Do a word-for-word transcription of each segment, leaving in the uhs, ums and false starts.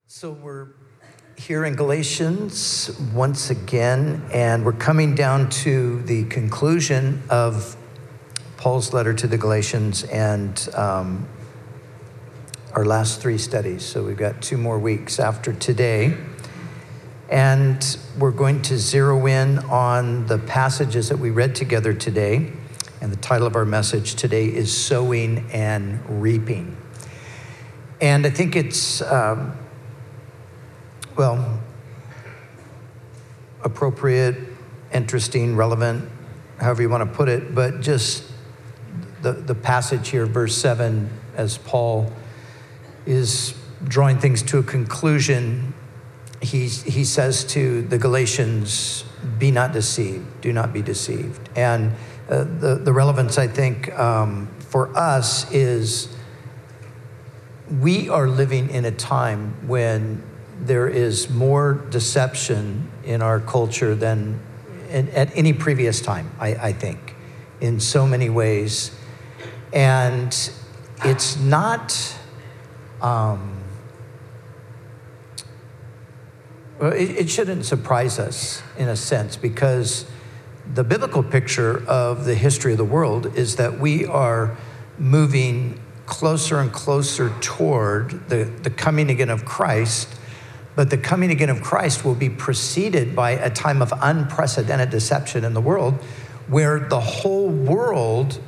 So we're here in Galatians once again, and we're coming down to the conclusion of Paul's letter to the Galatians and um, our last three studies. So we've got two more weeks after today. And we're going to zero in on the passages that we read together today. And the title of our message today is Sowing and Reaping. And I think it's... Um, Well, appropriate, interesting, relevant, however you want to put it, but just the, the passage here, verse seven, as Paul is drawing things to a conclusion, he, he says to the Galatians, be not deceived, do not be deceived. And uh, the, the relevance, I think, um, for us is we are living in a time when there is more deception in our culture than in, at any previous time, I, I think, in so many ways. And it's not, um, well, it, it shouldn't surprise us in a sense, because the biblical picture of the history of the world is that we are moving closer and closer toward the, the coming again of Christ. But the coming again of Christ will be preceded by a time of unprecedented deception in the world, where the whole world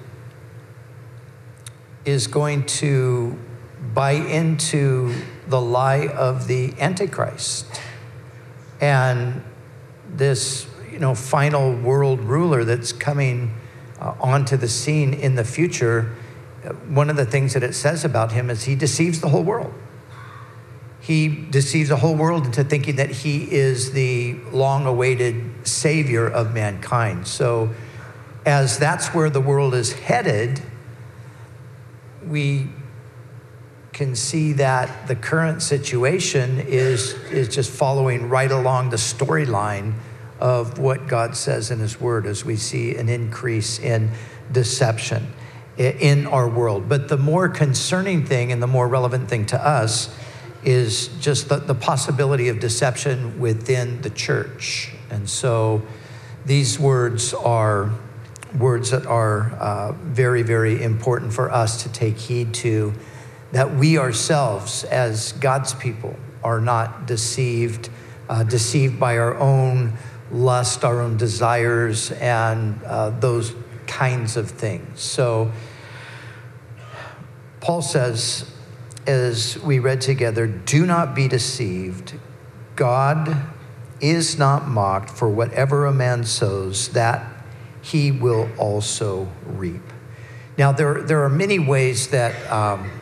is going to buy into the lie of the Antichrist. And this, you know, final world ruler that's coming uh, onto the scene in the future, one of the things that it says about him is he deceives the whole world. He deceives the whole world into thinking that he is the long-awaited savior of mankind. So as that's where the world is headed, we can see that the current situation is, is just following right along the storyline of what God says in his word, as we see an increase in deception in our world. But the more concerning thing and the more relevant thing to us is just the, the possibility of deception within the church. And so these words are words that are uh, very, very important for us to take heed to, that we ourselves as God's people are not deceived, uh, deceived by our own lust, our own desires, and uh, those kinds of things. So Paul says, as we read together, do not be deceived. God is not mocked, for whatever a man sows, that he will also reap. Now, there, there are many ways that um,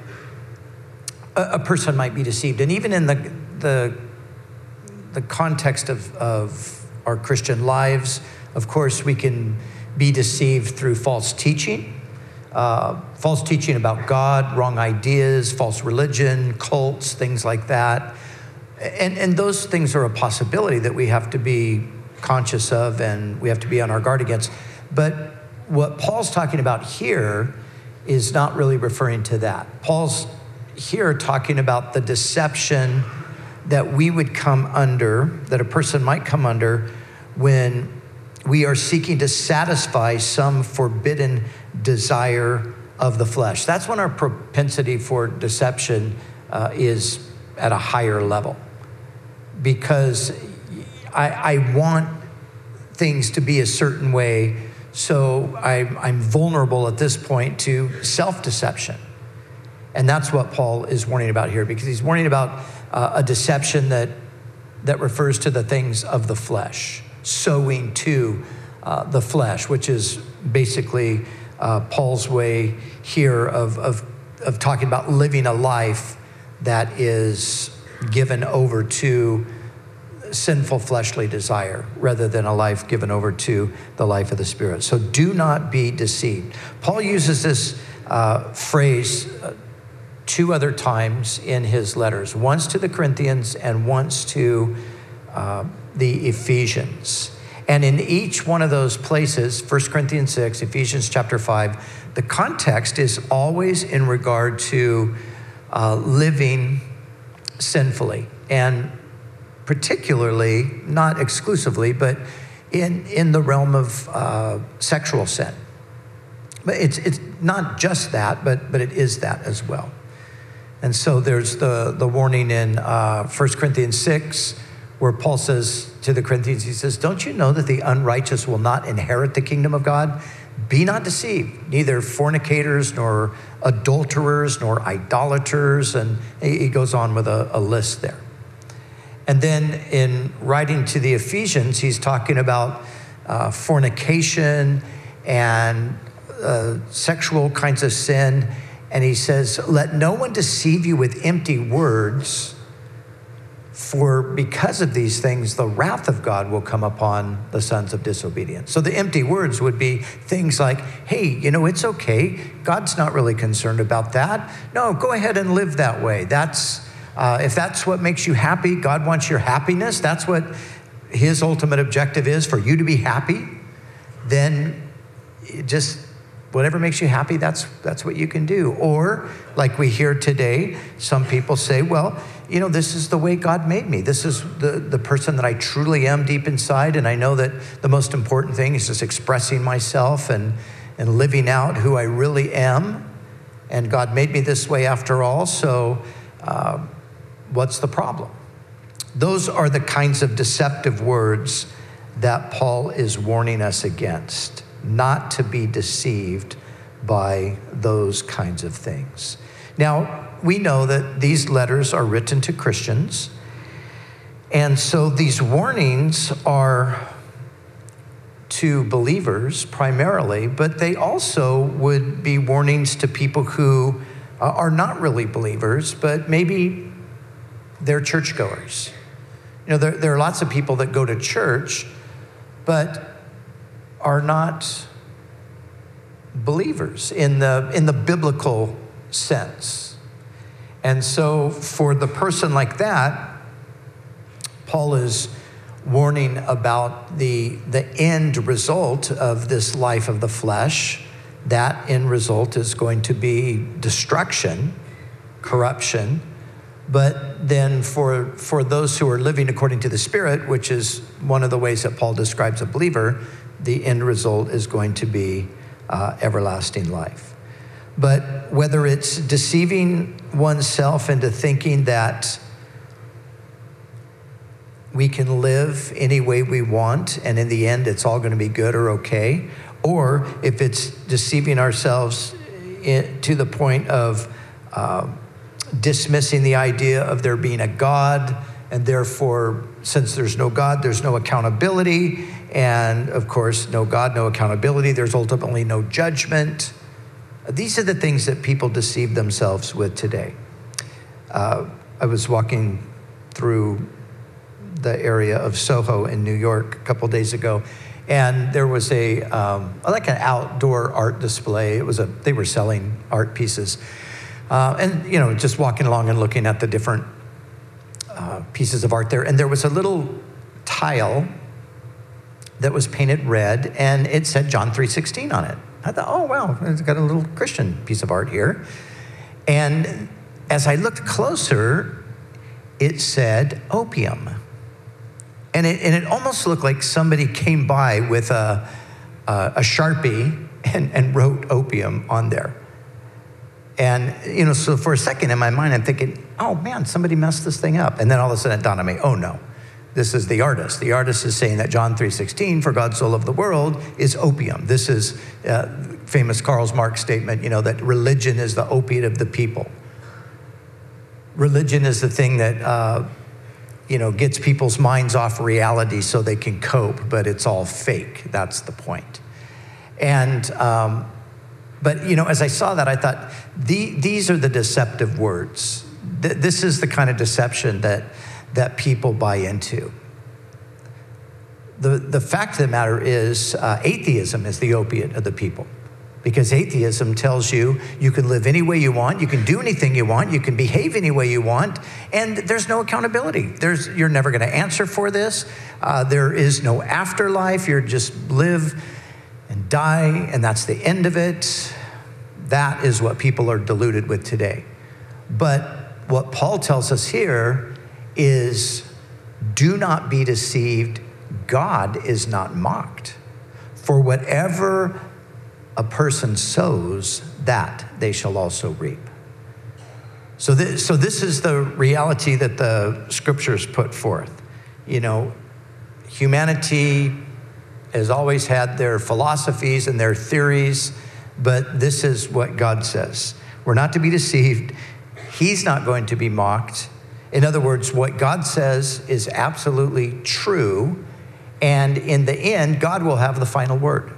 a, a person might be deceived. And even in the, the, the context of, of our Christian lives, of course, we can be deceived through false teaching. Uh, false teaching about God, wrong ideas, false religion, cults, things like that. And, and those things are a possibility that we have to be conscious of and we have to be on our guard against. But what Paul's talking about here is not really referring to that. Paul's here talking about the deception that we would come under, that a person might come under when we are seeking to satisfy some forbidden desire of the flesh. That's when our propensity for deception uh, is at a higher level. Because I, I want things to be a certain way, so I, I'm vulnerable at this point to self-deception. And that's what Paul is warning about here, because he's warning about uh, a deception that, that refers to the things of the flesh. Sowing to uh, the flesh, which is basically uh, Paul's way here of, of, of talking about living a life that is given over to sinful fleshly desire rather than a life given over to the life of the Spirit. So do not be deceived. Paul uses this uh, phrase uh, two other times in his letters, once to the Corinthians and once to uh, the Ephesians. And in each one of those places, First Corinthians six, Ephesians chapter five, the context is always in regard to uh, living sinfully. and particularly, not exclusively, but in, in the realm of uh, sexual sin. But it's, it's not just that, but, but it is that as well. And so there's the, the warning in uh, First Corinthians six, where Paul says to the Corinthians, he says, don't you know that the unrighteous will not inherit the kingdom of God? Be not deceived, neither fornicators, nor adulterers, nor idolaters. And he goes on with a, a list there. And then in writing to the Ephesians, he's talking about uh, fornication and uh, sexual kinds of sin. And he says, let no one deceive you with empty words, for because of these things, the wrath of God will come upon the sons of disobedience. So the empty words would be things like, hey, you know, it's okay. God's not really concerned about that. No, go ahead and live that way. That's, uh, if that's what makes you happy, God wants your happiness. That's what his ultimate objective is, for you to be happy. Then just whatever makes you happy, that's, that's what you can do. Or like we hear today, some people say, well, you know, this is the way God made me. This is the, the person that I truly am deep inside. And I know that the most important thing is just expressing myself and, and living out who I really am. And God made me this way after all. So uh, what's the problem? Those are the kinds of deceptive words that Paul is warning us against, not to be deceived by those kinds of things. Now, we know that these letters are written to Christians, and so these warnings are to believers primarily, but they also would be warnings to people who uh, are not really believers, but maybe they're churchgoers. You know, there, there are lots of people that go to church, but are not believers in the, in the biblical sense. And so for the person like that, Paul is warning about the, the end result of this life of the flesh. That end result is going to be destruction, corruption. But then for, for those who are living according to the Spirit, which is one of the ways that Paul describes a believer, the end result is going to be uh, everlasting life. But whether it's deceiving oneself into thinking that we can live any way we want and in the end it's all going to be good or okay, or if it's deceiving ourselves in, to the point of uh, dismissing the idea of there being a God, and therefore, since there's no God, there's no accountability, and of course, no God, no accountability, there's ultimately no judgment. These are the things that people deceive themselves with today. Uh, I was walking through the area of Soho in New York a couple days ago, and there was a um, like an outdoor art display. It was a they were selling art pieces, uh, and you know, just walking along and looking at the different uh, pieces of art there. And there was a little tile that was painted red, and it said John three sixteen on it. I thought, oh, wow, it's got a little Christian piece of art here. And as I looked closer, it said opium. And it, and it almost looked like somebody came by with a, a, a Sharpie and, and wrote opium on there. And, you know, so for a second in my mind, I'm thinking, oh, man, somebody messed this thing up. And then all of a sudden it dawned on me, oh, no. This is the artist. The artist is saying that John three sixteen, for God so loved the world, is opium. This is uh, famous Karl Marx statement, you know, that religion is the opiate of the people. Religion is the thing that, uh, you know, gets people's minds off reality so they can cope, but it's all fake. That's the point. And, um, but, you know, as I saw that, I thought, the, these are the deceptive words. Th- this is the kind of deception that that people buy into. The, the fact of the matter is uh, atheism is the opiate of the people, because atheism tells you you can live any way you want, you can do anything you want, you can behave any way you want, and there's no accountability. There's, you're never going to answer for this. Uh, there is no afterlife. You're just live and die, and that's the end of it. That is what people are deluded with today. But what Paul tells us here is, do not be deceived. God is not mocked. For whatever a person sows, that they shall also reap. So this, so this is the reality that the scriptures put forth. You know, humanity has always had their philosophies and their theories, but this is what God says. We're not to be deceived. He's not going to be mocked. In other words, what God says is absolutely true, and in the end, God will have the final word.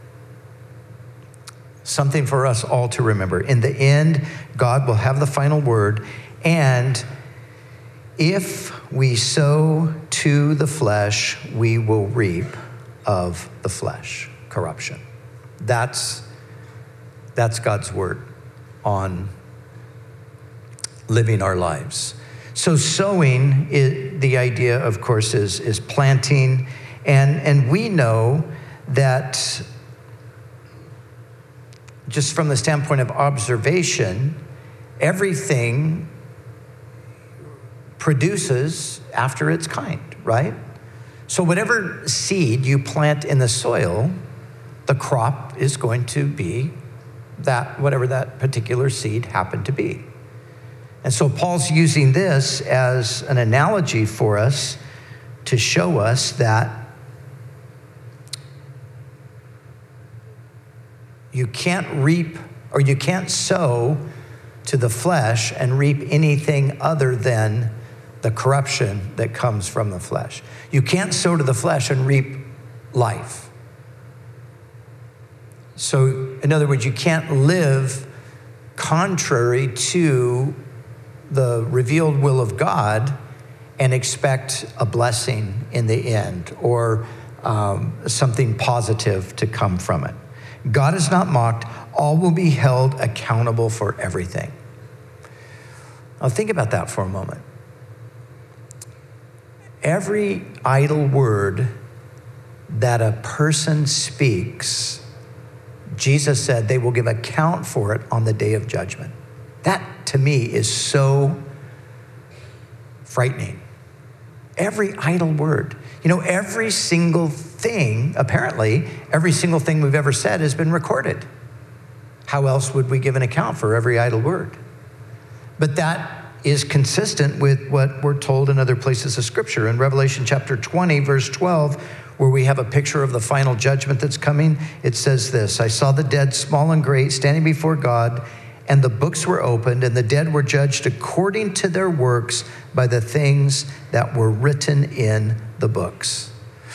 Something for us all to remember. In the end, God will have the final word, and if we sow to the flesh, we will reap of the flesh corruption. That's, that's God's word on living our lives. So sowing, is, the idea, of course, is, is planting. And, and we know that just from the standpoint of observation, everything produces after its kind, right? So whatever seed you plant in the soil, the crop is going to be that, whatever that particular seed happened to be. And so Paul's using this as an analogy for us to show us that you can't reap, or you can't sow to the flesh and reap anything other than the corruption that comes from the flesh. You can't sow to the flesh and reap life. So, in other words, you can't live contrary to the revealed will of God and expect a blessing in the end, or um, something positive to come from it. God is not mocked. All will be held accountable for everything. Now think about that for a moment. Every idle word that a person speaks, Jesus said they will give account for it on the day of judgment. That, to me, is so frightening. Every idle word. You know, every single thing, apparently, every single thing we've ever said has been recorded. How else would we give an account for every idle word? But that is consistent with what we're told in other places of Scripture. In Revelation chapter twenty, verse twelve, where we have a picture of the final judgment that's coming, it says this: I saw the dead, small and great, standing before God, and the books were opened, and the dead were judged according to their works by the things that were written in the books.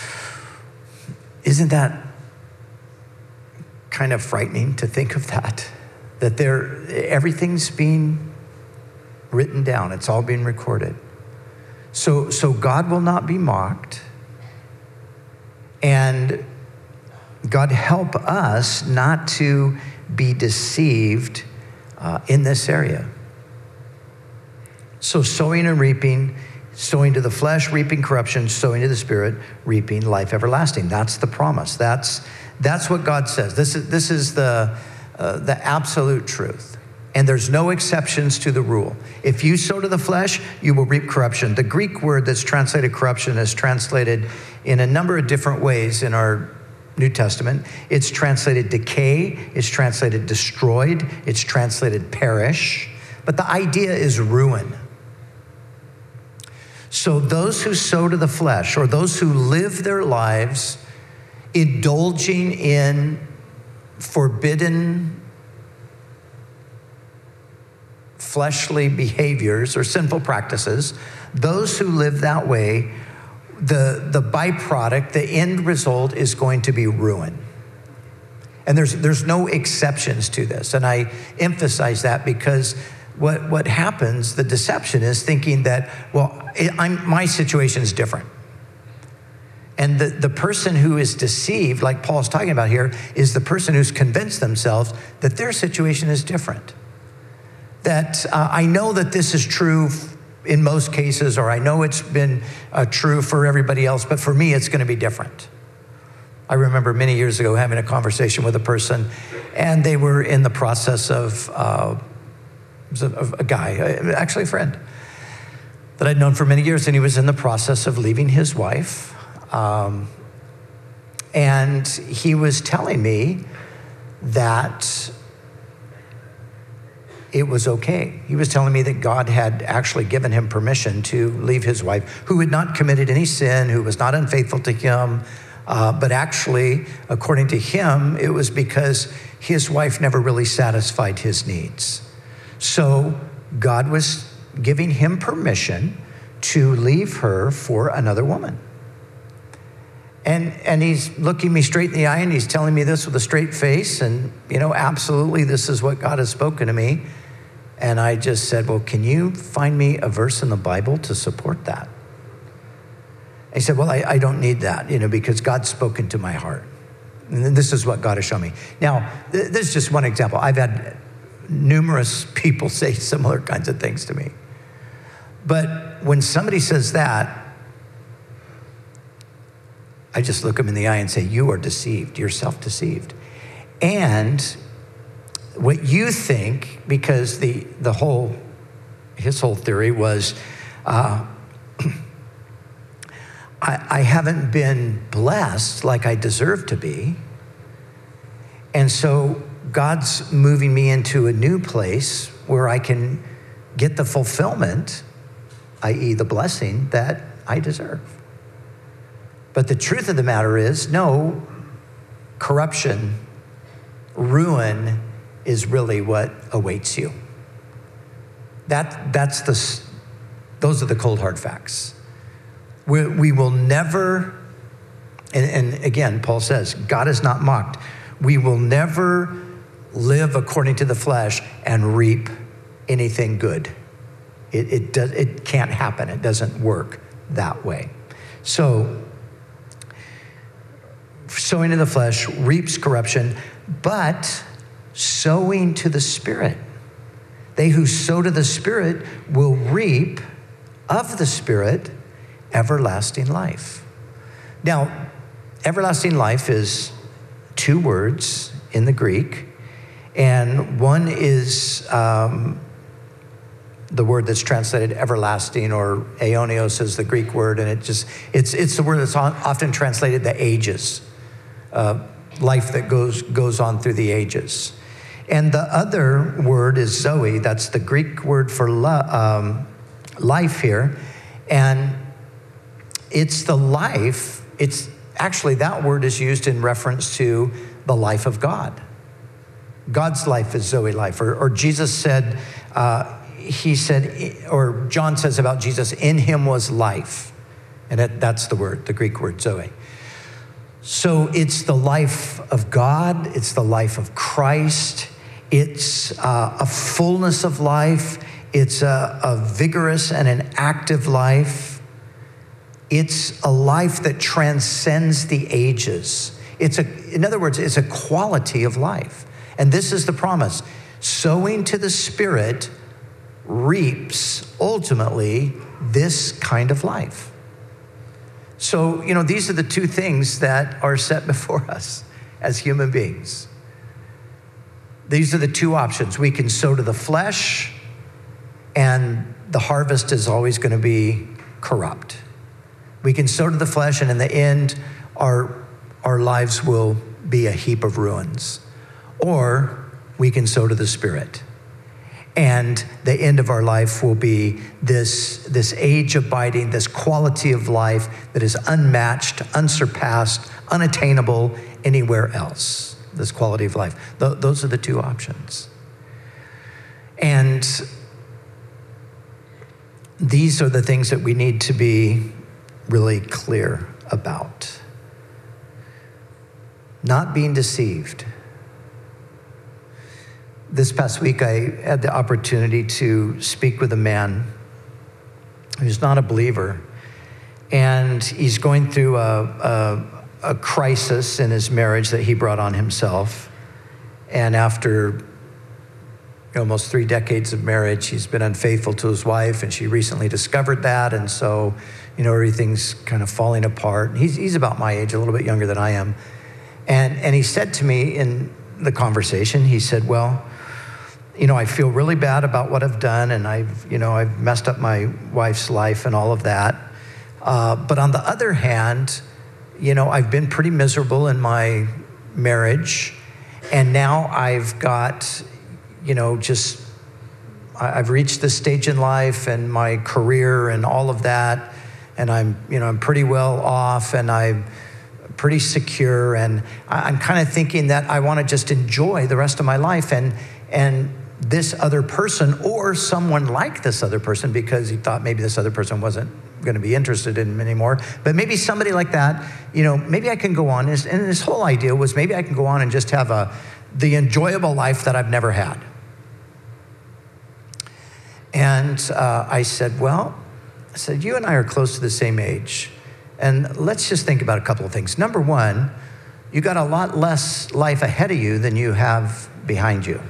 Isn't that kind of frightening to think of that? That there, everything's being written down. It's all being recorded. So, so God will not be mocked. And God help us not to be deceived uh, in this area. So sowing and reaping, sowing to the flesh, reaping corruption, sowing to the spirit, reaping life everlasting. That's the promise. That's, that's what God says. This is, this is the, uh, the absolute truth. And there's no exceptions to the rule. If you sow to the flesh, you will reap corruption. The Greek word that's translated corruption is translated in a number of different ways in our New Testament. It's translated decay, it's translated destroyed, it's translated perish. But the idea is ruin. So those who sow to the flesh, or those who live their lives indulging in forbidden fleshly behaviors or sinful practices, those who live that way, the, the byproduct, the end result is going to be ruin. And there's, there's no exceptions to this. And I emphasize that because what, what happens, the deception is thinking that, well, I'm, my situation is different. And the, the person who is deceived, like Paul's talking about here, is the person who's convinced themselves that their situation is different. That uh, I know that this is true in most cases, or I know it's been uh, true for everybody else, but for me, it's going to be different. I remember many years ago having a conversation with a person, and they were in the process of, uh, of a guy, actually a friend. that I'd known for many years, and he was in the process of leaving his wife. Um, and he was telling me that it was okay. He was telling me that God had actually given him permission to leave his wife, who had not committed any sin, who was not unfaithful to him, uh, but actually, according to him, it was because his wife never really satisfied his needs. So God was giving him permission to leave her for another woman. And and he's looking me straight in the eye, and he's telling me this with a straight face, and, you know, absolutely, this is what God has spoken to me. And I just said, well, can you find me a verse in the Bible to support that? He said, well, I, I don't need that, you know, because God's spoken to my heart. And this is what God has shown me. Now, th- this is just one example. I've had numerous people say similar kinds of things to me. But when somebody says that, I just look them in the eye and say, you are deceived. You're self-deceived. And what you think, because the the whole, his whole theory was, uh, I, I haven't been blessed like I deserve to be. And so God's moving me into a new place where I can get the fulfillment, that is the blessing that I deserve. But the truth of the matter is, no, corruption, ruin is really what awaits you. That, that's the, those are the cold hard facts. We, we will never, and, and again, Paul says, God is not mocked. We will never live according to the flesh and reap anything good. It, it, does, it can't happen. It doesn't work that way. So, sowing in the flesh reaps corruption, but sowing to the Spirit. They who sow to the Spirit will reap of the Spirit everlasting life. Now, everlasting life is two words in the Greek, and one is um, the word that's translated everlasting, or aionios is the Greek word, and it just it's it's the word that's often translated the ages, uh, life that goes goes on through the ages. And the other word is Zoe. That's the Greek word for lo- um, life here. And it's the life, it's actually that word is used in reference to the life of God. God's life is Zoe life. Or, or Jesus said, uh, he said, or John says about Jesus, in him was life. And that, that's the word, the Greek word Zoe. So it's the life of God, it's the life of Christ, it's uh, a fullness of life, it's a, a vigorous and an active life. It's a life that transcends the ages. It's a, in other words, it's a quality of life. And this is the promise. Sowing to the Spirit reaps ultimately this kind of life. So, you know, these are the two things that are set before us as human beings. These are the two options. We can sow to the flesh, and the harvest is always going to be corrupt. We can sow to the flesh, and in the end, our, our lives will be a heap of ruins. Or we can sow to the Spirit. And the end of our life will be this, this age abiding, this quality of life that is unmatched, unsurpassed, unattainable anywhere else. This quality of life. Th- those are the two options. And these are the things that we need to be really clear about. Not being deceived. This past week, I had the opportunity to speak with a man who's not a believer, and he's going through a, a, a crisis in his marriage that he brought on himself. And after almost three decades of marriage, he's been unfaithful to his wife, and she recently discovered that, and so, you know, everything's kind of falling apart. He's, he's about my age, a little bit younger than I am. And, and he said to me in the conversation, he said, well, you know, I feel really bad about what I've done, and I've, you know, I've messed up my wife's life and all of that. Uh, but on the other hand, you know, I've been pretty miserable in my marriage, and now I've got, you know, just, I've reached this stage in life and my career and all of that, and I'm, you know, I'm pretty well off, and I'm pretty secure, and I'm kind of thinking that I want to just enjoy the rest of my life, and and this other person, or someone like this other person, because he thought maybe this other person wasn't going to be interested in him anymore, but maybe somebody like that, you know, maybe I can go on, and his whole idea was maybe I can go on and just have a the enjoyable life that I've never had. And uh, I said, well, I said, you and I are close to the same age, and let's just think about a couple of things. Number one, you got a lot less life ahead of you than you have behind you.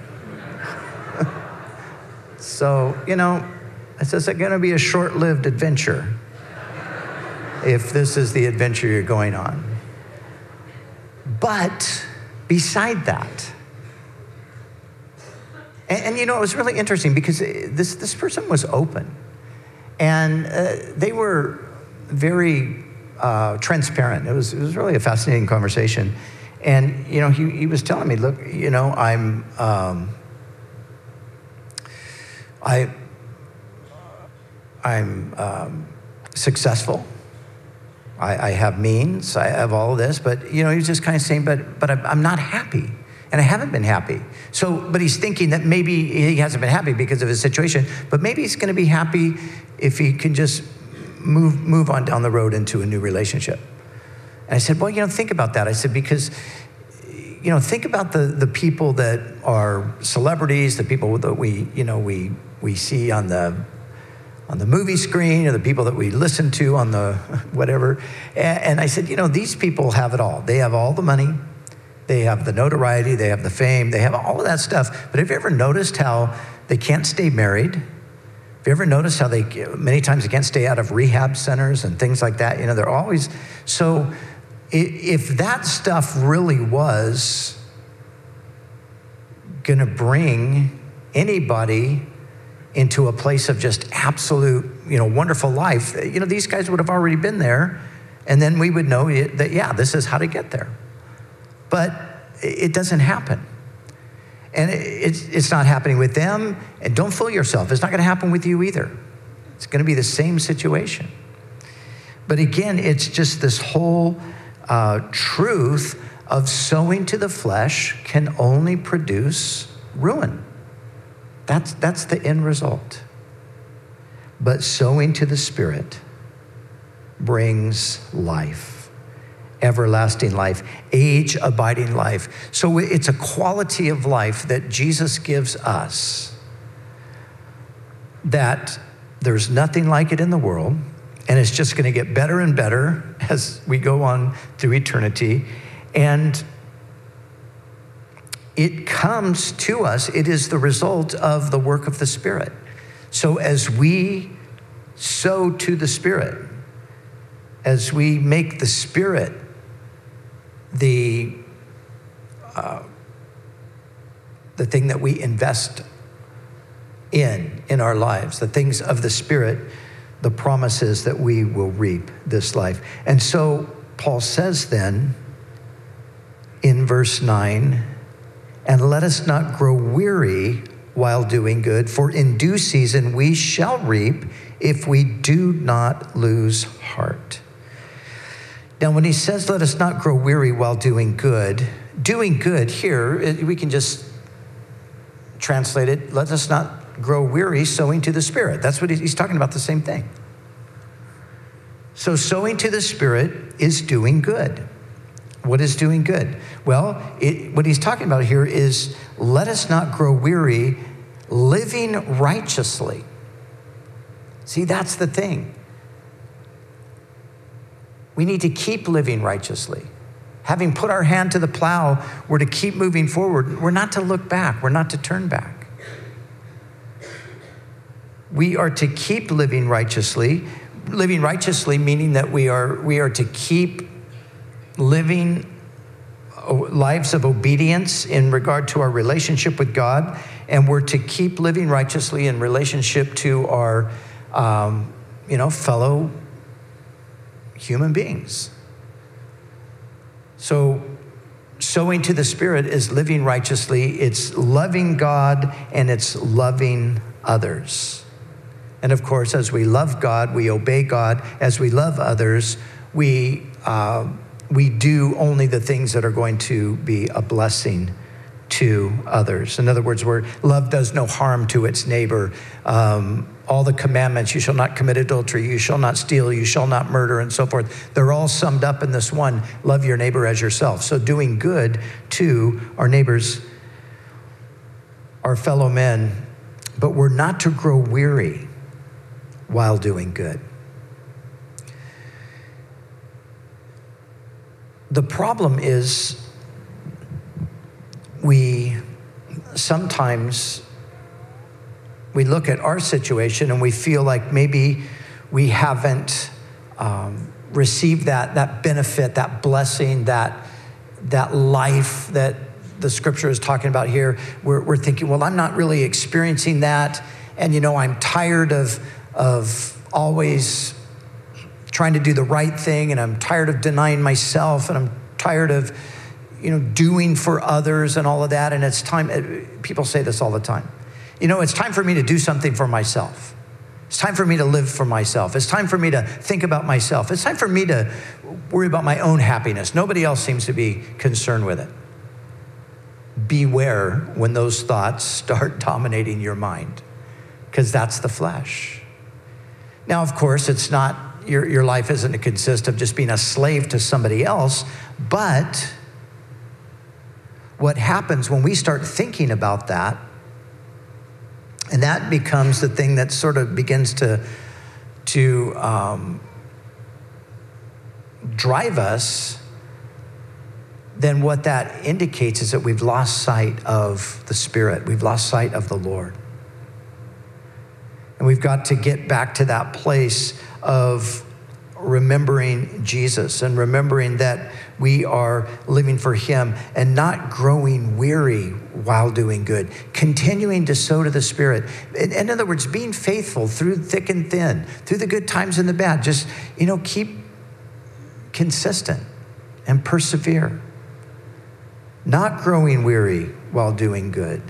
So, you know, I said, it's going to be a short-lived adventure if this is the adventure you're going on. But beside that, and, and you know, it was really interesting because this, this person was open, and uh, they were very uh, transparent. It was, it was really a fascinating conversation. And, you know, he, he was telling me, look, you know, I'm, um, I, I'm um, successful. I, I have means. I have all of this. But, you know, he's just kind of saying, but, but I'm, I'm not happy. And I haven't been happy. So, but he's thinking that maybe he hasn't been happy because of his situation, but maybe he's going to be happy if he can just move, move on down the road into a new relationship. And I said, well, you know, think about that. I said, because, you know, think about the, the people that are celebrities, the people that we, you know, we, we see on the, on the movie screen, or the people that we listen to on the whatever. And, and I said, you know, these people have it all. They have all the money. They have the notoriety. They have the fame. They have all of that stuff. But have you ever noticed how they can't stay married? Have you ever noticed how they, many times they can't stay out of rehab centers and things like that? You know, they're always, so if that stuff really was gonna bring anybody into a place of just absolute, you know, wonderful life, you know, these guys would have already been there, and then we would know that, yeah, this is how to get there. But it doesn't happen. And it's, it's not happening with them, and don't fool yourself, it's not gonna happen with you either. It's gonna be the same situation. But again, it's just this whole uh, truth of sowing to the flesh can only produce ruin. That's, that's the end result. But sowing to the Spirit brings life, everlasting life, age-abiding life. So it's a quality of life that Jesus gives us that there's nothing like it in the world, and it's just going to get better and better as we go on through eternity. And it comes to us, it is the result of the work of the Spirit. So as we sow to the Spirit, as we make the Spirit the, uh, the thing that we invest in, in our lives, the things of the Spirit, the promises that we will reap this life. And so Paul says then in verse nine, and let us not grow weary while doing good, for in due season we shall reap if we do not lose heart. Now, when he says, let us not grow weary while doing good, doing good here, we can just translate it, let us not grow weary sowing to the Spirit. That's what he's talking about, the same thing. So sowing to the Spirit is doing good. What is doing good? Well, it, what he's talking about here is let us not grow weary living righteously. See, that's the thing. We need to keep living righteously. Having put our hand to the plow, we're to keep moving forward. We're not to look back. We're not to turn back. We are to keep living righteously. Living righteously meaning that we are, we are to keep living lives of obedience in regard to our relationship with God, and we're to keep living righteously in relationship to our, um, you know, fellow human beings. So sowing to the Spirit is living righteously. It's loving God and it's loving others. And of course, as we love God, we obey God. As we love others, we uh, we do only the things that are going to be a blessing to others. In other words, where love does no harm to its neighbor. Um, all the commandments, you shall not commit adultery, you shall not steal, you shall not murder, and so forth. They're all summed up in this one, love your neighbor as yourself. So doing good to our neighbors, our fellow men, but we're not to grow weary while doing good. The problem is we sometimes we look at our situation and we feel like maybe we haven't um, received that, that benefit, that blessing, that, that life that the scripture is talking about here. We're, we're thinking, well, I'm not really experiencing that. And, you know, I'm tired of, of always trying to do the right thing, and I'm tired of denying myself, and I'm tired of, you know, doing for others and all of that. And it's time, people say this all the time. You know, it's time for me to do something for myself. It's time for me to live for myself. It's time for me to think about myself. It's time for me to worry about my own happiness. Nobody else seems to be concerned with it. Beware when those thoughts start dominating your mind, because that's the flesh. Now, of course, it's not, your, your life isn't to consist of just being a slave to somebody else, but what happens when we start thinking about that, and that becomes the thing that sort of begins to, to um, drive us, then what that indicates is that we've lost sight of the Spirit. We've lost sight of the Lord. And we've got to get back to that place of remembering Jesus and remembering that we are living for him and not growing weary while doing good, continuing to sow to the Spirit. In, in other words, being faithful through thick and thin, through the good times and the bad. Just, you know, keep consistent and persevere. Not growing weary while doing good.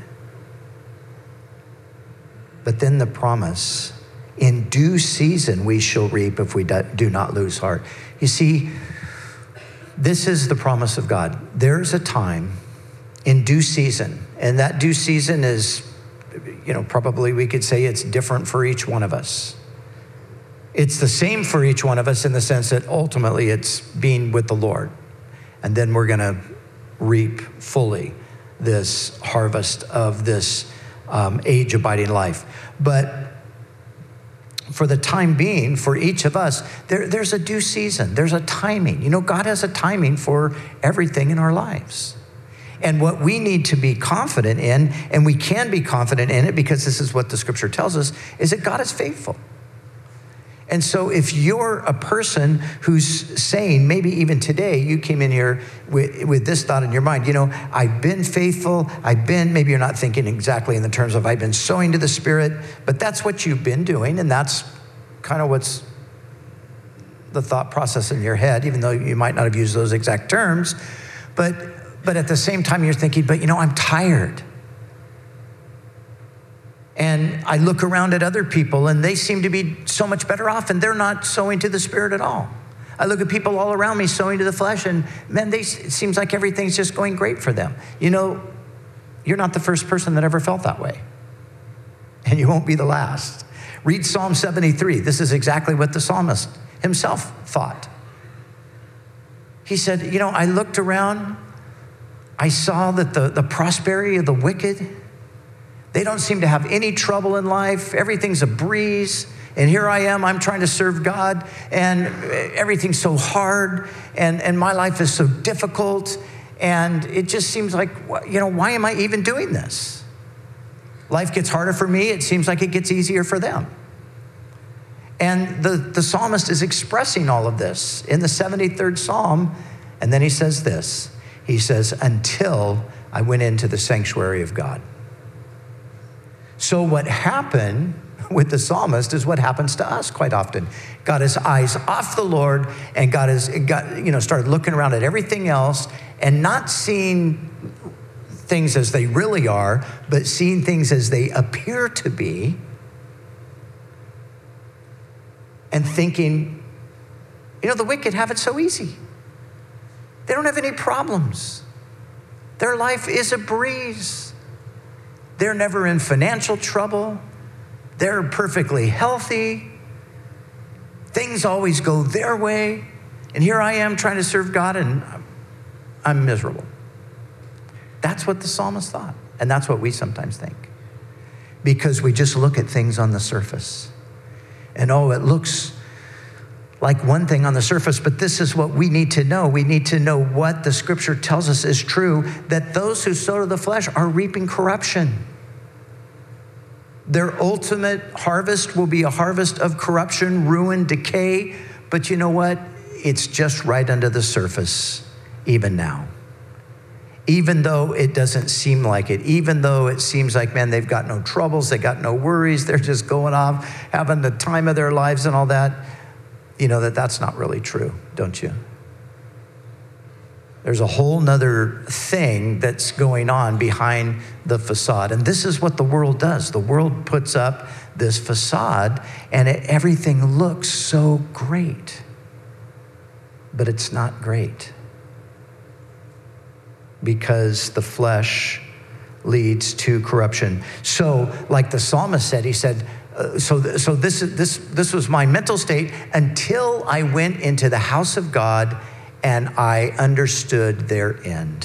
But then the promise, in due season we shall reap if we do not lose heart. You see, this is the promise of God. There's a time in due season, and that due season is, you know, probably we could say it's different for each one of us. It's the same for each one of us in the sense that ultimately it's being with the Lord. And then we're gonna reap fully this harvest of this um, age-abiding life. But for the time being, for each of us, there, there's a due season. There's a timing. You know, God has a timing for everything in our lives. And what we need to be confident in, and we can be confident in it because this is what the scripture tells us, is that God is faithful. And so if you're a person who's saying, maybe even today, you came in here with, with this thought in your mind, you know, I've been faithful, I've been, maybe you're not thinking exactly in the terms of I've been sowing to the Spirit, but that's what you've been doing, and that's kind of what's the thought process in your head, even though you might not have used those exact terms. But, but at the same time, you're thinking, but you know, I'm tired. And I look around at other people and they seem to be so much better off, and they're not sowing to the Spirit at all. I look at people all around me sowing to the flesh, and man, they, it seems like everything's just going great for them. You know, you're not the first person that ever felt that way. And you won't be the last. Read Psalm seventy-three. This is exactly what the psalmist himself thought. He said, you know, I looked around, I saw that the, the prosperity of the wicked, they don't seem to have any trouble in life. Everything's a breeze. And here I am, I'm trying to serve God, and everything's so hard, and, and my life is so difficult. And it just seems like, you know, why am I even doing this? Life gets harder for me. It seems like it gets easier for them. And the, the psalmist is expressing all of this in the seventy-third Psalm. And then he says this, He says, until I went into the sanctuary of God. So what happened with the psalmist is what happens to us quite often. Got his eyes off the Lord and got his, got, you know, started looking around at everything else and not seeing things as they really are, but seeing things as they appear to be, and thinking, you know, the wicked have it so easy. They don't have any problems. Their life is a breeze. They're never in financial trouble. They're perfectly healthy. Things always go their way. And here I am trying to serve God, and I'm miserable. That's what the psalmist thought. And that's what we sometimes think. Because we just look at things on the surface. And oh, it looks like one thing on the surface, but this is what we need to know. We need to know what the scripture tells us is true, that those who sow to the flesh are reaping corruption. Their ultimate harvest will be a harvest of corruption, ruin, decay. But you know what? It's just right under the surface, even now. Even though it doesn't seem like it, even though it seems like, man, they've got no troubles, they got no worries, they're just going off, having the time of their lives and all that, you know that that's not really true, don't you? There's a whole nother thing that's going on behind the facade. And this is what the world does. The world puts up this facade and it, everything looks so great, but it's not great. Because the flesh leads to corruption. So, like the psalmist said, he said, uh, so, th- so this, this, this was my mental state until I went into the house of God and I understood their end.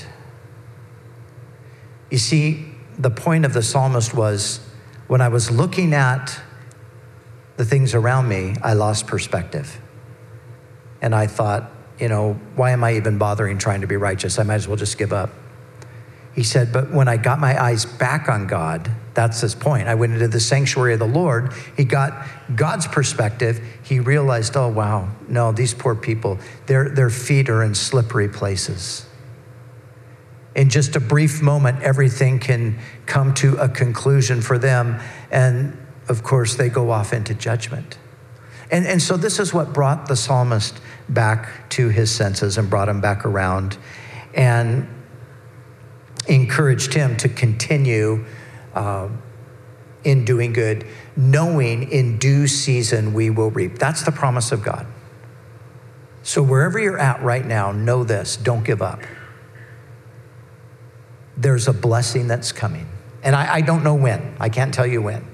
You see, the point of the psalmist was, when I was looking at the things around me, I lost perspective. And I thought, you know, why am I even bothering trying to be righteous? I might as well just give up. He said, but when I got my eyes back on God, that's his point. I went into the sanctuary of the Lord. He got God's perspective. He realized, oh, wow, no, these poor people, their, their feet are in slippery places. In just a brief moment, everything can come to a conclusion for them. And of course, they go off into judgment. And, and so this is what brought the psalmist back to his senses and brought him back around and encouraged him to continue uh, in doing good, knowing in due season we will reap. That's the promise of God. So wherever you're at right now, know this, don't give up. There's a blessing that's coming. And I, I don't know when. I can't tell you when.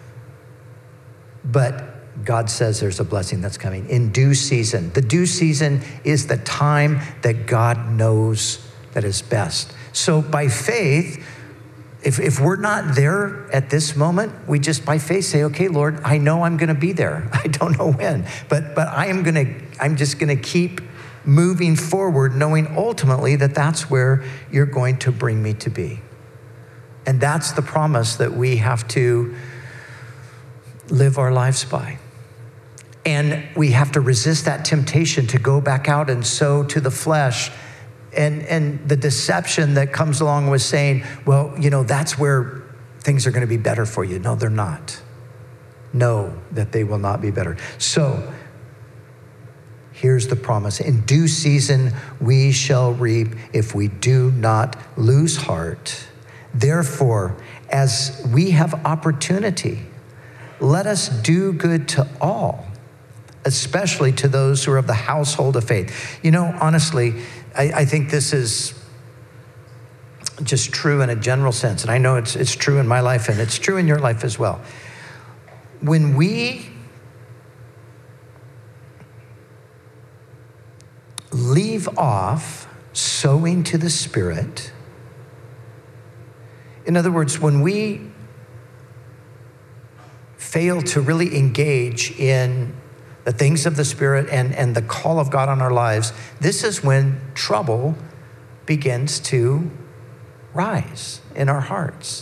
But God says there's a blessing that's coming in due season. The due season is the time that God knows that is best. So by faith, if, if we're not there at this moment, we just by faith say, okay, Lord, I know I'm going to be there. I don't know when, but but I am going to, I'm just going to keep moving forward, knowing ultimately that that's where you're going to bring me to be. And that's the promise that we have to live our lives by. And we have to resist that temptation to go back out and sow to the flesh and, and the deception that comes along with saying, well, you know, that's where things are going to be better for you. No, they're not. Know that they will not be better. So here's the promise. In due season, we shall reap if we do not lose heart. Therefore, as we have opportunity, let us do good to all, especially to those who are of the household of faith. You know, honestly, I, I think this is just true in a general sense. And I know it's it's true in my life and it's true in your life as well. When we leave off sowing to the Spirit, in other words, when we fail to really engage in the things of the Spirit and, and the call of God on our lives, this is when trouble begins to rise in our hearts.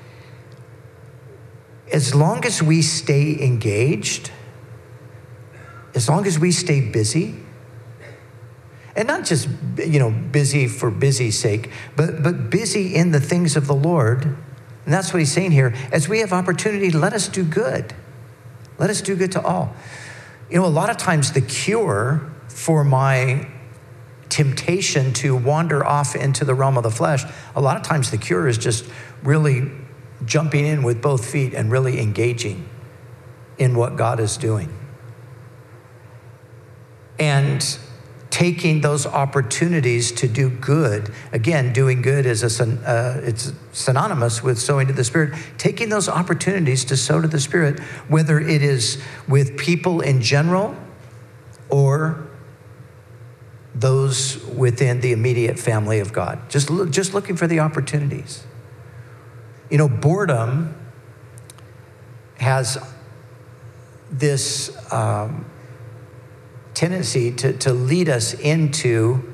As long as we stay engaged, as long as we stay busy, And not just, you know, busy for busy's sake, but, but busy in the things of the Lord. And that's what he's saying here. As we have opportunity, let us do good. Let us do good to all. You know, a lot of times the cure for my temptation to wander off into the realm of the flesh, a lot of times the cure is just really jumping in with both feet and really engaging in what God is doing. And taking those opportunities to do good. Again, doing good is a, uh, it's synonymous with sowing to the Spirit. Taking those opportunities to sow to the Spirit, whether it is with people in general or those within the immediate family of God. Just, look, just looking for the opportunities. You know, boredom has this um, tendency to, to lead us into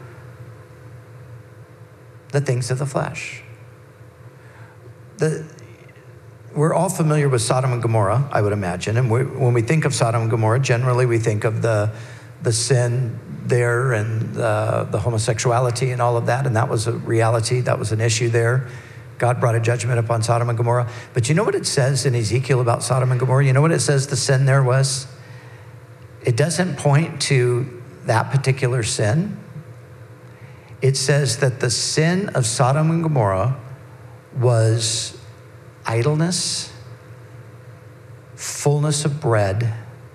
the things of the flesh. The, we're all familiar with Sodom and Gomorrah, I would imagine. And we, when we think of Sodom and Gomorrah, generally we think of the, the sin there and the, the homosexuality and all of that. And that was a reality. That was an issue there. God brought a judgment upon Sodom and Gomorrah. But you know what it says in Ezekiel about Sodom and Gomorrah? You know what it says the sin there was? It doesn't point to that particular sin. It says that the sin of Sodom and Gomorrah was idleness, fullness of bread,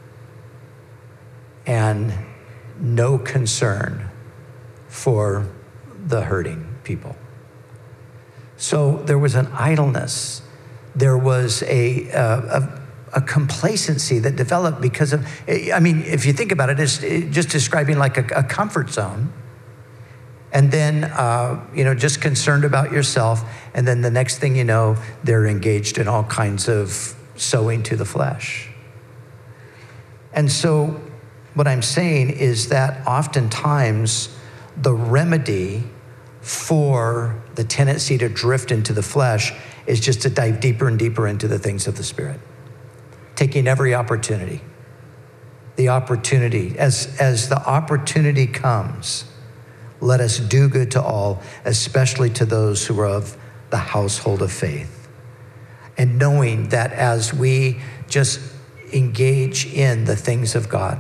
and no concern for the hurting people. So there was an idleness. There was a, uh, a a complacency that developed because of, I mean, if you think about it, it's just describing like a, a comfort zone. And then, uh, you know, just concerned about yourself. And then the next thing you know, they're engaged in all kinds of sowing to the flesh. And so what I'm saying is that oftentimes the remedy for the tendency to drift into the flesh is just to dive deeper and deeper into the things of the Spirit. Taking every opportunity, the opportunity, as, as the opportunity comes, let us do good to all, especially to those who are of the household of faith. And knowing that as we just engage in the things of God,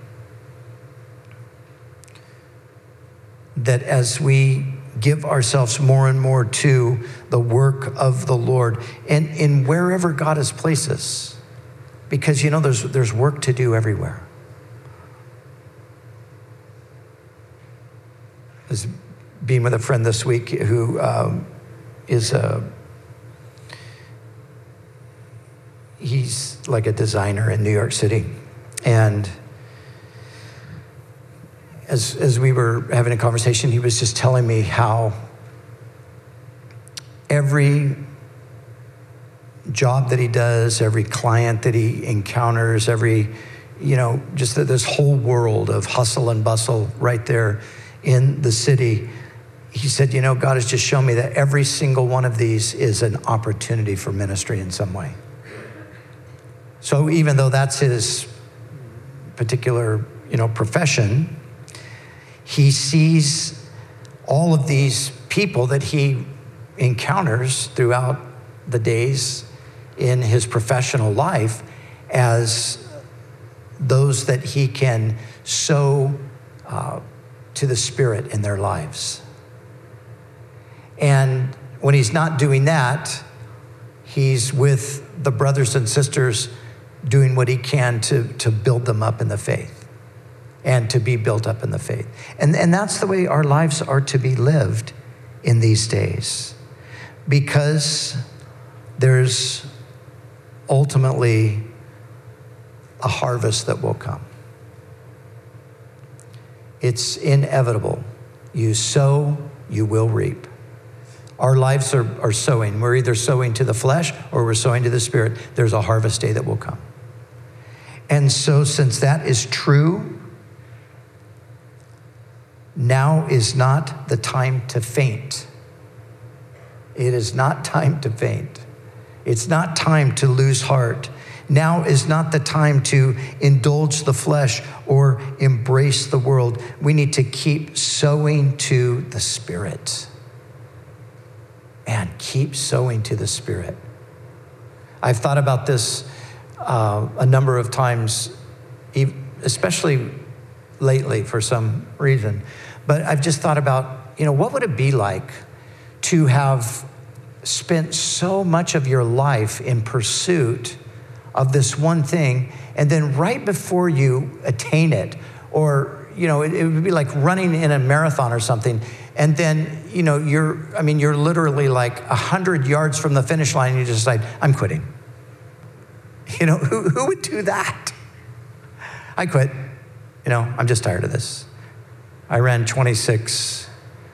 that as we give ourselves more and more to the work of the Lord and in wherever God has placed us, because, you know, there's there's work to do everywhere. I was being with a friend this week who um, is a, he's like a designer in New York City. And as, as we were having a conversation, he was just telling me how every job that he does, every client that he encounters, every, you know, just this whole world of hustle and bustle right there in the city. He said, you know, God has just shown me that every single one of these is an opportunity for ministry in some way. So even though that's his particular, you know, profession, he sees all of these people that he encounters throughout the days in his professional life as those that he can sow uh, to the Spirit in their lives. And when he's not doing that, he's with the brothers and sisters doing what he can to, to build them up in the faith and to be built up in the faith. And, and that's the way our lives are to be lived in these days, because there's ultimately a harvest that will come. It's inevitable. You sow, you will reap. Our lives are, are sowing. We're either sowing to the flesh or we're sowing to the Spirit. There's a harvest day that will come. And so since that is true, now is not the time to faint. It is not time to faint. It's not time to lose heart. Now is not the time to indulge the flesh or embrace the world. We need to keep sowing to the Spirit. And keep sowing to the Spirit. I've thought about this uh, a number of times, especially lately for some reason. But I've just thought about, you know, what would it be like to have spent so much of your life in pursuit of this one thing, and then right before you attain it, or, you know, it, it would be like running in a marathon or something, and then, you know, you're, I mean, you're literally like a hundred yards from the finish line, and you just decide, I'm quitting. You know, who, who would do that? I quit. You know, I'm just tired of this. I ran twenty-six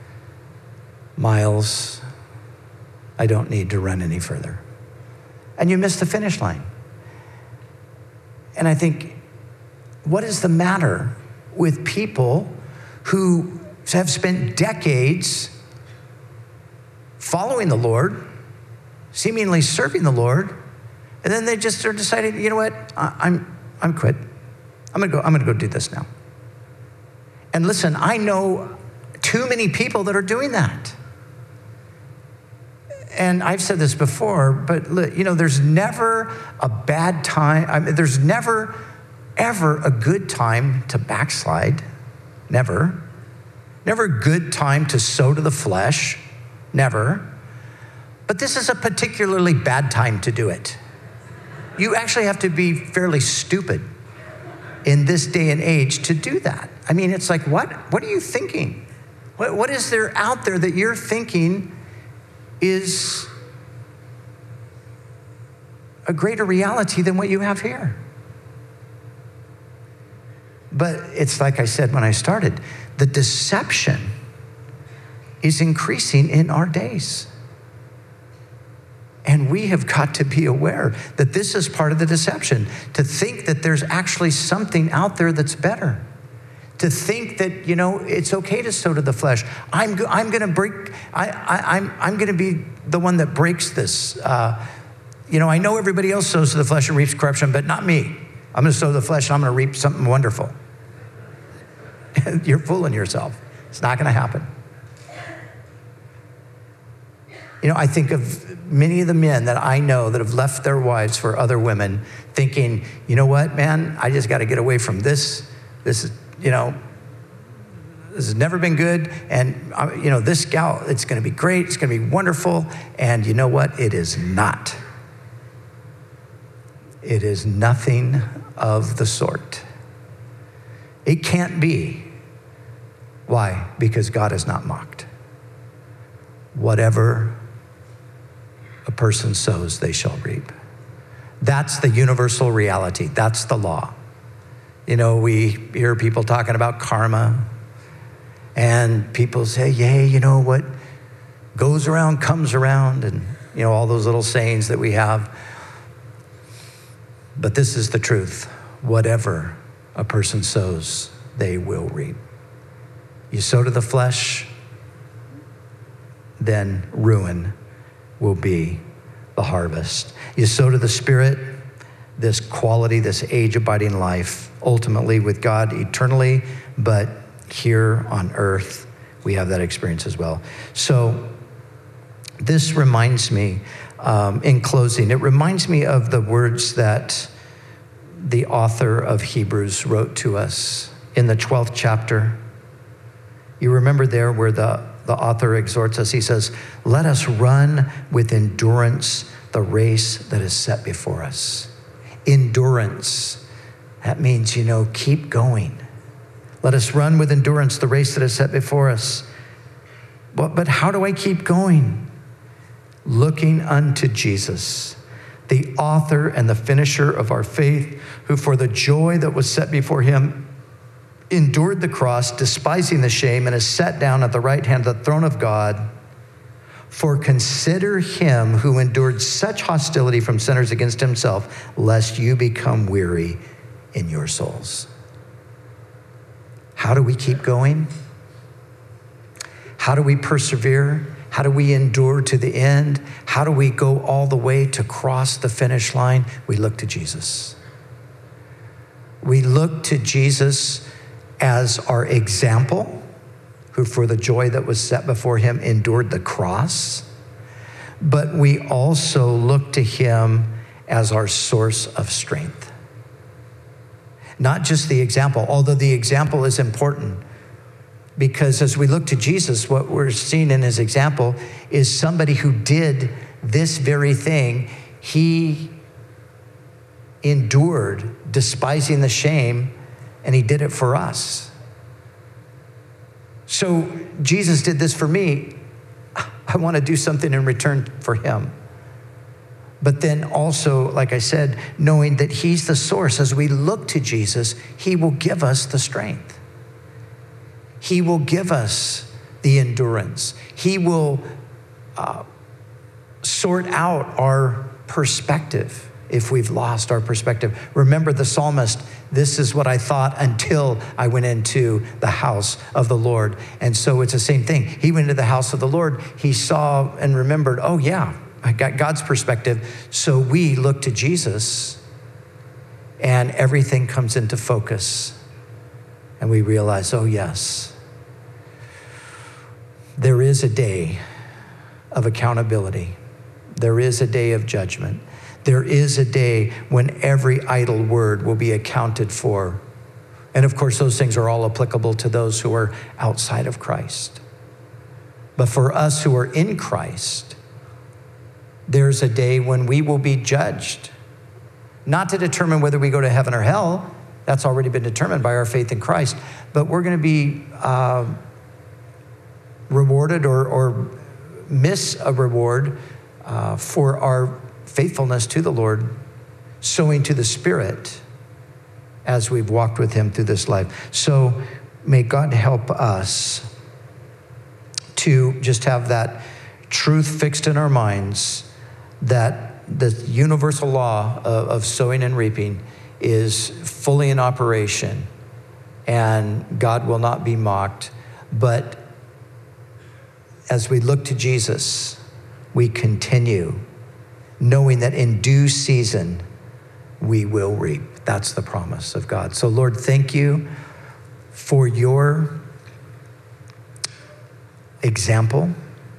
miles. I don't need to run any further. And you miss the finish line. And I think, what is the matter with people who have spent decades following the Lord, seemingly serving the Lord, and then they just are deciding, you know what, I, I'm I'm quit. I'm gonna go, I'm gonna go do this now. And listen, I know too many people that are doing that. And I've said this before, but you know, there's never a bad time. I mean, there's never, ever a good time to backslide. Never. Never a good time to sow to the flesh. Never. But this is a particularly bad time to do it. You actually have to be fairly stupid in this day and age to do that. I mean, it's like, what? What are you thinking? What, what is there out there that you're thinking is a greater reality than what you have here? But it's like I said when I started, the deception is increasing in our days. And we have got to be aware that this is part of the deception, to think that there's actually something out there that's better. To think that, you know, it's okay to sow to the flesh. I'm, go- I'm going to break, I, I, I'm, I'm going to be the one that breaks this. Uh, you know, I know everybody else sows to the flesh and reaps corruption, but not me. I'm going to sow to the flesh and I'm going to reap something wonderful. You're fooling yourself. It's not going to happen. You know, I think of many of the men that I know that have left their wives for other women thinking, you know what, man, I just got to get away from this. This is, you know, this has never been good. And, uh, you know, this gal, it's going to be great. It's going to be wonderful. And you know what? It is not. It is nothing of the sort. It can't be. Why? Because God is not mocked. Whatever a person sows, they shall reap. That's the universal reality. That's the law. You know, we hear people talking about karma, and people say, yay, you know, what goes around comes around, and, you know, all those little sayings that we have. But this is the truth. Whatever a person sows, they will reap. You sow to the flesh, then ruin will be the harvest. You sow to the Spirit, this quality, this age-abiding life, ultimately with God eternally, but here on earth, we have that experience as well. So this reminds me, um, in closing, it reminds me of the words that the author of Hebrews wrote to us in the twelfth chapter. You remember there where the, the author exhorts us, he says, let us run with endurance the race that is set before us. Endurance, that means, you know, keep going. Let us run with endurance the race that is set before us. But, but how do I keep going? Looking unto Jesus, the author and the finisher of our faith, who for the joy that was set before him endured the cross, despising the shame, and is set down at the right hand of the throne of God. For consider him who endured such hostility from sinners against himself, lest you become weary in your souls. How do we keep going? How do we persevere? How How do we endure to the end? How do we go all the way to cross the finish line? We look to Jesus. We look to Jesus as our example, who for the joy that was set before him endured the cross. But we also look to him as our source of strength. Not just the example, although the example is important, because as we look to Jesus, what we're seeing in his example is somebody who did this very thing. He endured, despising the shame, and he did it for us. So Jesus did this for me. I want to do something in return for him. But then also, like I said, knowing that he's the source. As we look to Jesus, he will give us the strength. He will give us the endurance. He will uh, sort out our perspective if we've lost our perspective. Remember the psalmist, this is what I thought until I went into the house of the Lord. And so it's the same thing. He went into the house of the Lord. He saw and remembered, oh yeah, I got God's perspective. So we look to Jesus and everything comes into focus. And we realize, oh yes, there is a day of accountability. There is a day of judgment. There is a day when every idle word will be accounted for. And of course, those things are all applicable to those who are outside of Christ. But for us who are in Christ, there's a day when we will be judged, not to determine whether we go to heaven or hell. That's already been determined by our faith in Christ. But we're going to be uh, rewarded or, or miss a reward uh, for our faithfulness to the Lord, sowing to the Spirit as we've walked with him through this life. So may God help us to just have that truth fixed in our minds, that the universal law of, of sowing and reaping is fully in operation and God will not be mocked. But as we look to Jesus, we continue knowing that in due season, we will reap. That's the promise of God. So Lord, thank you for your example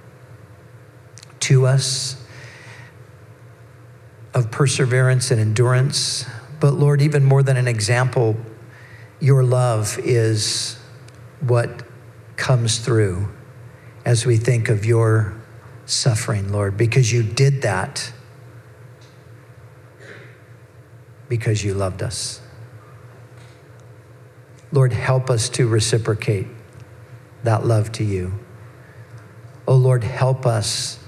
to us of perseverance and endurance. But Lord, even more than an example, your love is what comes through as we think of your suffering, Lord, because you did that because you loved us. Lord, help us to reciprocate that love to you. Oh Lord, help us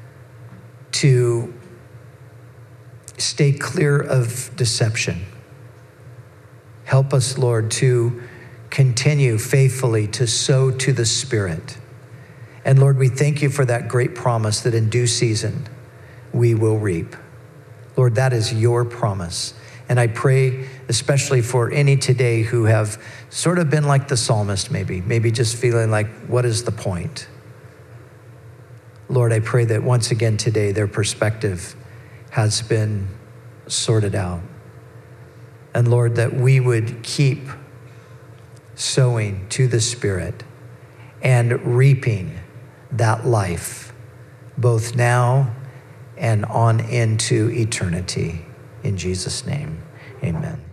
to stay clear of deception. Help us, Lord, to continue faithfully to sow to the Spirit. And Lord, we thank you for that great promise that in due season we will reap. Lord, that is your promise. And I pray especially for any today who have sort of been like the psalmist maybe, maybe just feeling like, what is the point? Lord, I pray that once again today their perspective has been sorted out. And Lord, that we would keep sowing to the Spirit and reaping that life, both now and on into eternity. In Jesus' name, amen.